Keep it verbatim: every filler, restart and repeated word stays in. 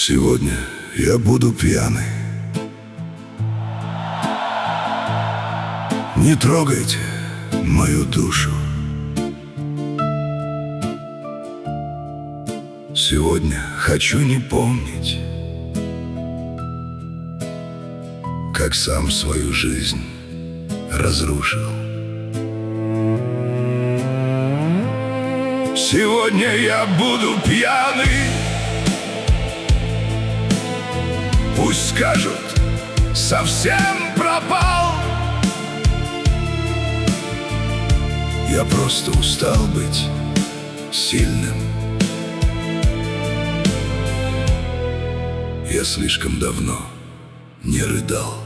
Сегодня я буду пьяный. Не трогайте мою душу. Сегодня хочу не помнить, как сам свою жизнь разрушил. Сегодня я буду пьяный. Пусть скажут, совсем пропал. Я просто устал быть сильным. Я слишком давно не рыдал.